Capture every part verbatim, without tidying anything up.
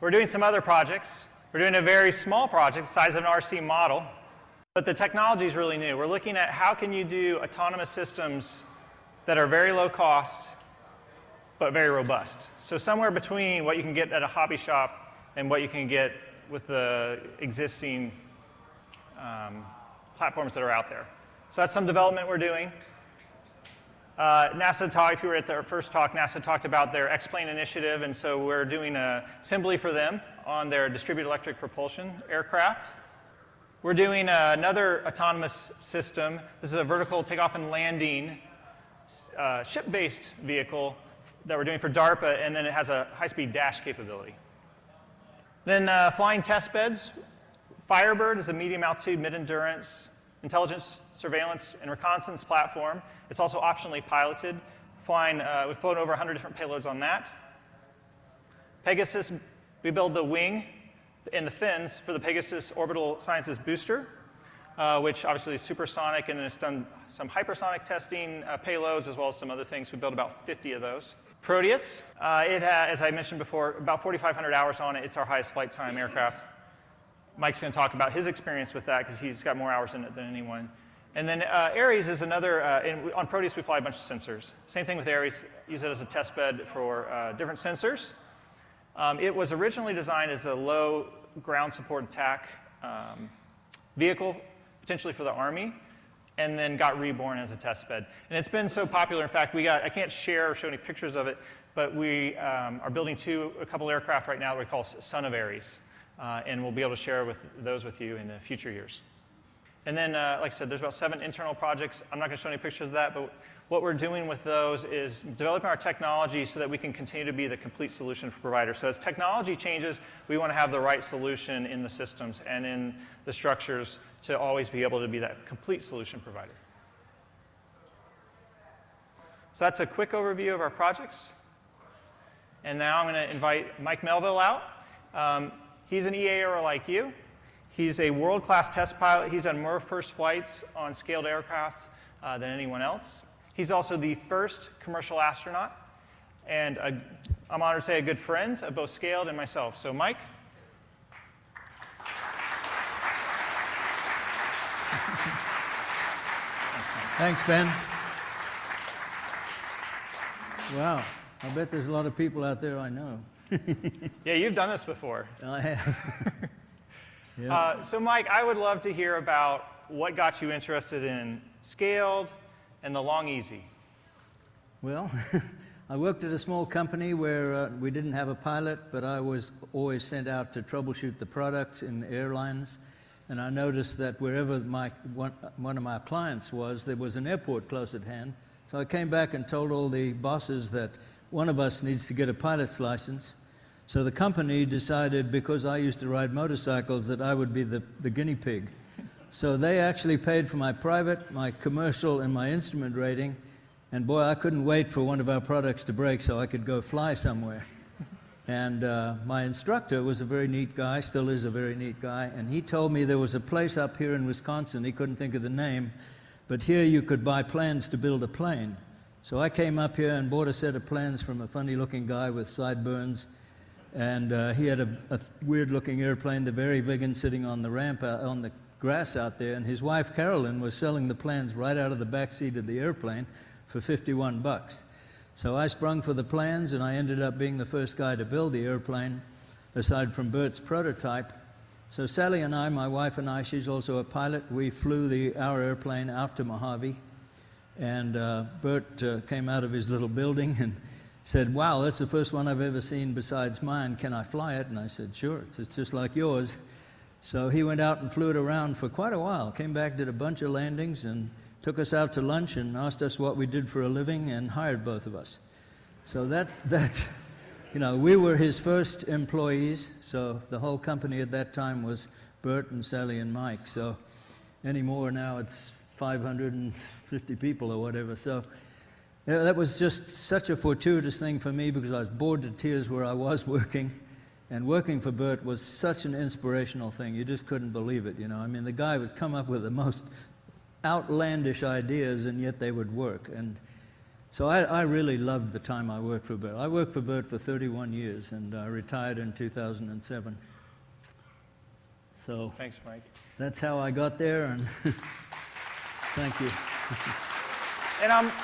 We're doing some other projects. We're doing a very small project, the size of an R C model, but the technology is really new. We're looking at how can you do autonomous systems that are very low cost, but very robust. So somewhere between what you can get at a hobby shop and what you can get with the existing um, platforms that are out there. So that's some development we're doing. Uh, NASA talked, if you were at their first talk, NASA talked about their X-Plane initiative, and so we're doing an assembly for them on their distributed electric propulsion aircraft. We're doing uh, another autonomous system. This is a vertical takeoff and landing uh, ship-based vehicle that we're doing for DARPA, and then it has a high-speed dash capability. Then uh, flying test beds. Firebird is a medium-altitude, mid-endurance intelligence, surveillance, and reconnaissance platform. It's also optionally piloted. Flying, uh, we've flown over one hundred different payloads on that. Pegasus, we build the wing and the fins for the Pegasus Orbital Sciences booster, uh, which obviously is supersonic, and it's done some hypersonic testing uh, payloads as well as some other things. We built about fifty of those. Proteus, uh, it has, as I mentioned before, about forty-five hundred hours on it. It's our highest flight time aircraft. Mike's going to talk about his experience with that because he's got more hours in it than anyone. And then uh, Ares is another, uh, in, on Proteus we fly a bunch of sensors. Same thing with Ares, use it as a test bed for uh, different sensors. Um, it was originally designed as a low ground support attack um, vehicle, potentially for the Army, and then got reborn as a test bed. And it's been so popular, in fact, we got, I can't share or show any pictures of it, but we um, are building two, a couple aircraft right now that we call Son of Ares. Uh, and we'll be able to share with those with you in the future years. And then, uh, like I said, there's about seven internal projects. I'm not going to show any pictures of that, but what we're doing with those is developing our technology so that we can continue to be the complete solution for providers. So as technology changes, we want to have the right solution in the systems and in the structures to always be able to be that complete solution provider. So that's a quick overview of our projects. And now I'm going to invite Mike Melville out. Um, He's an E A R like you. He's a world-class test pilot. He's done more first flights on scaled aircraft uh, than anyone else. He's also the first commercial astronaut, and a, I'm honored to say a good friend of both Scaled and myself. So, Mike. Thanks, Ben. Wow, I bet there's a lot of people out there I know. Yeah, you've done this before. I have. Yeah. uh, so, Mike, I would love to hear about what got you interested in Scaled and the Long Easy. Well, I worked at a small company where uh, we didn't have a pilot, but I was always sent out to troubleshoot the products in airlines. And I noticed that wherever my, one, one of my clients was, there was an airport close at hand. So I came back and told all the bosses that one of us needs to get a pilot's license. So the company decided, because I used to ride motorcycles, that I would be the, the guinea pig. So they actually paid for my private, my commercial, and my instrument rating. And boy, I couldn't wait for one of our products to break so I could go fly somewhere. And uh, my instructor was a very neat guy, still is a very neat guy, and he told me there was a place up here in Wisconsin, he couldn't think of the name, but here you could buy plans to build a plane. So I came up here and bought a set of plans from a funny-looking guy with sideburns, and uh, he had a, a weird-looking airplane, the Very Vigan, sitting on the ramp, uh, on the grass out there, and his wife, Carolyn, was selling the plans right out of the back seat of the airplane for fifty-one bucks. So I sprung for the plans, and I ended up being the first guy to build the airplane, aside from Bert's prototype. So Sally and I, my wife and I, she's also a pilot, we flew the, our airplane out to Mojave, and uh, Bert uh, came out of his little building and said, wow, that's the first one I've ever seen besides mine. Can I fly it? And I said, sure, it's, it's just like yours. So he went out and flew it around for quite a while, came back, did a bunch of landings, and took us out to lunch and asked us what we did for a living and hired both of us. So that, that, you know, we were his first employees, so the whole company at that time was Bert and Sally and Mike. So anymore now it's five hundred fifty people or whatever. So yeah, that was just such a fortuitous thing for me because I was bored to tears where I was working. And working for Bert was such an inspirational thing. You just couldn't believe it, you know. I mean, the guy would come up with the most outlandish ideas, and yet they would work. And So I, I really loved the time I worked for Burt. I worked for Burt for thirty-one years, and I retired in two thousand seven. So Thanks, Mike. that's how I got there, and thank you. And I'm,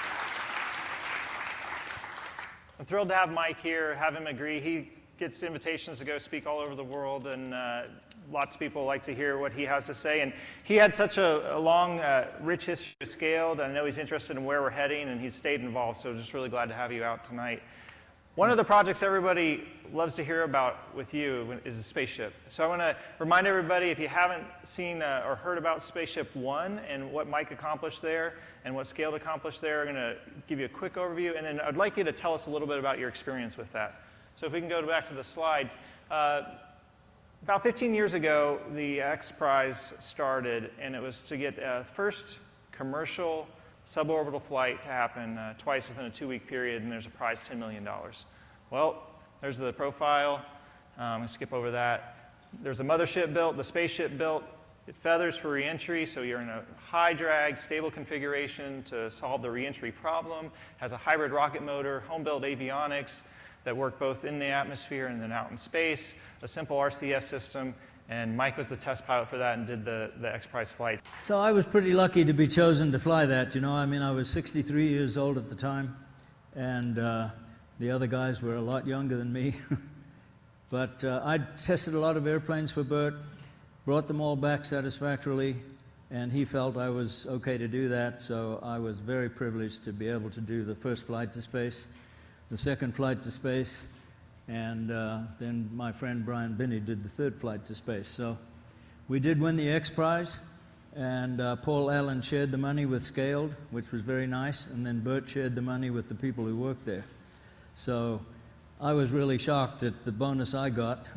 I'm thrilled to have Mike here, have him agree. He gets invitations to go speak all over the world, and uh, lots of people like to hear what he has to say. And he had such a, a long, uh, rich history of Scaled. I know he's interested in where we're heading, and he's stayed involved, so just really glad to have you out tonight. One of the projects everybody loves to hear about with you is the spaceship. So I want to remind everybody, if you haven't seen uh, or heard about Spaceship One and what Mike accomplished there and what Scaled accomplished there, I'm going to give you a quick overview, and then I'd like you to tell us a little bit about your experience with that. So if we can go back to the slide. Uh, about fifteen years ago, the X Prize started, and it was to get a first commercial suborbital flight to happen uh, twice within a two-week period, and there's a prize, ten million dollars. Well, there's the profile. Um, I'll skip over that. There's a mothership built, the spaceship built. It feathers for reentry, so you're in a high drag, stable configuration to solve the reentry problem. Has a hybrid rocket motor, home-built avionics that work both in the atmosphere and then out in space, a simple R C S system, and Mike was the test pilot for that and did the, the X Prize flights. So I was pretty lucky to be chosen to fly that, you know. I mean, I was sixty-three years old at the time, and uh, the other guys were a lot younger than me. But uh, I tested a lot of airplanes for Burt, brought them all back satisfactorily, and he felt I was okay to do that, so I was very privileged to be able to do the first flight to space, the second flight to space, and uh, then my friend Brian Binney did the third flight to space. So we did win the X Prize, and uh, Paul Allen shared the money with Scaled, which was very nice, and then Burt shared the money with the people who worked there. So I was really shocked at the bonus I got,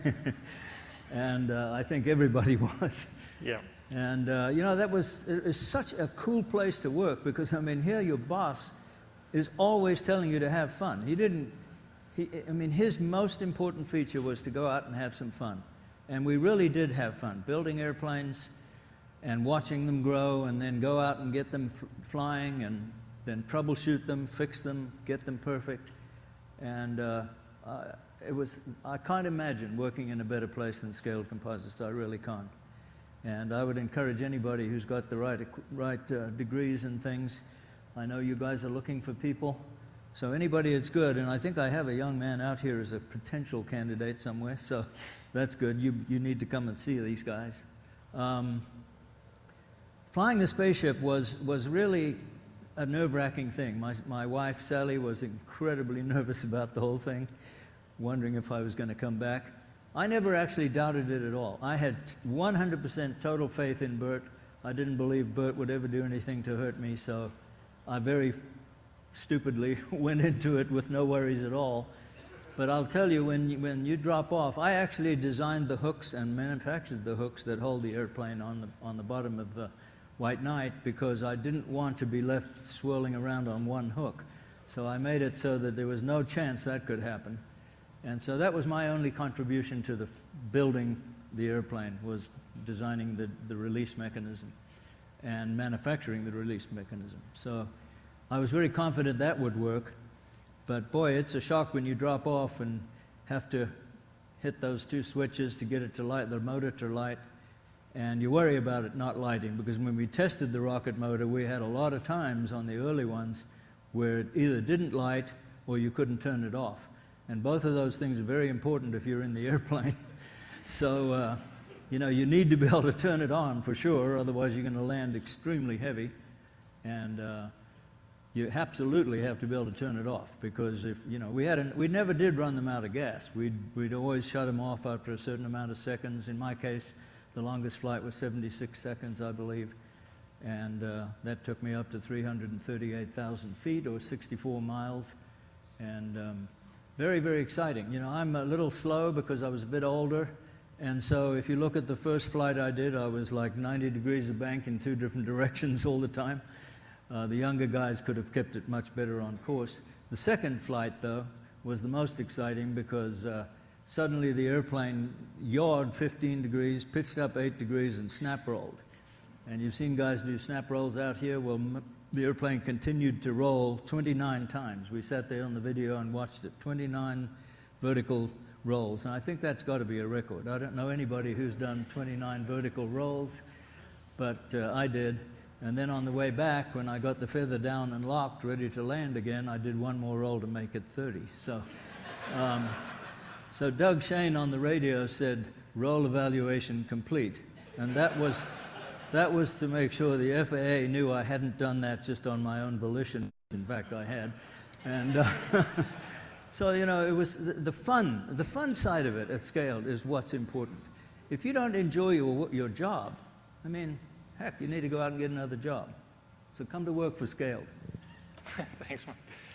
and uh, I think everybody was. Yeah. And, uh, you know, that was it was such a cool place to work, because, I mean, here your boss is always telling you to have fun. He didn't He, I mean, his most important feature was to go out and have some fun. And we really did have fun, building airplanes and watching them grow, and then go out and get them f flying, and then troubleshoot them, fix them, get them perfect. And uh, uh, it was, I can't imagine working in a better place than Scaled Composites. I really can't. And I would encourage anybody who's got the right, right uh, degrees and things. I know you guys are looking for people. So anybody that's good, and I think I have a young man out here as a potential candidate somewhere, so that's good. You, you need to come and see these guys. Um, flying the spaceship was, was really a nerve-wracking thing. My, my wife, Sally, was incredibly nervous about the whole thing, wondering if I was going to come back. I never actually doubted it at all. I had one hundred percent total faith in Burt. I didn't believe Burt would ever do anything to hurt me, so I very stupidly went into it with no worries at all. But I'll tell you, when you, when you drop off, I actually designed the hooks and manufactured the hooks that hold the airplane on the, on the bottom of the White Knight, because I didn't want to be left swirling around on one hook. So I made it so that there was no chance that could happen. And so that was my only contribution to the building the airplane, was designing the, the release mechanism and manufacturing the release mechanism. So I was very confident that would work, but boy, it's a shock when you drop off and have to hit those two switches to get it to light, the motor to light, and you worry about it not lighting, because when we tested the rocket motor, we had a lot of times on the early ones where it either didn't light or you couldn't turn it off. And both of those things are very important if you're in the airplane. So, uh, you know, you need to be able to turn it on for sure, otherwise you're going to land extremely heavy. And uh, you absolutely have to be able to turn it off, because if, you know, we had an, we never did run them out of gas. We'd, we'd always shut them off after a certain amount of seconds. In my case, the longest flight was seventy-six seconds, I believe. And uh, that took me up to three hundred thirty-eight thousand feet, or sixty-four miles. And um, very, very exciting. You know, I'm a little slow because I was a bit older. And so if you look at the first flight I did, I was like ninety degrees of bank in two different directions all the time. Uh, the younger guys could have kept it much better on course. The second flight, though, was the most exciting, because uh, suddenly the airplane yawed fifteen degrees, pitched up eight degrees, and snap rolled. And you've seen guys do snap rolls out here. Well, m the airplane continued to roll twenty-nine times. We sat there on the video and watched it, twenty-nine vertical rolls. And I think that's got to be a record. I don't know anybody who's done twenty-nine vertical rolls, but uh, I did. And then on the way back, when I got the feather down and locked, ready to land again, I did one more roll to make it thirty. So, um, so Doug Shane on the radio said, roll evaluation complete. And that was, that was to make sure the F A A knew I hadn't done that just on my own volition. In fact, I had. And uh, so, you know, it was the, the fun, the fun side of it at Scaled is what's important. If you don't enjoy your, your job, I mean, heck, you need to go out and get another job. So come to work for Scaled. Thanks, Mark.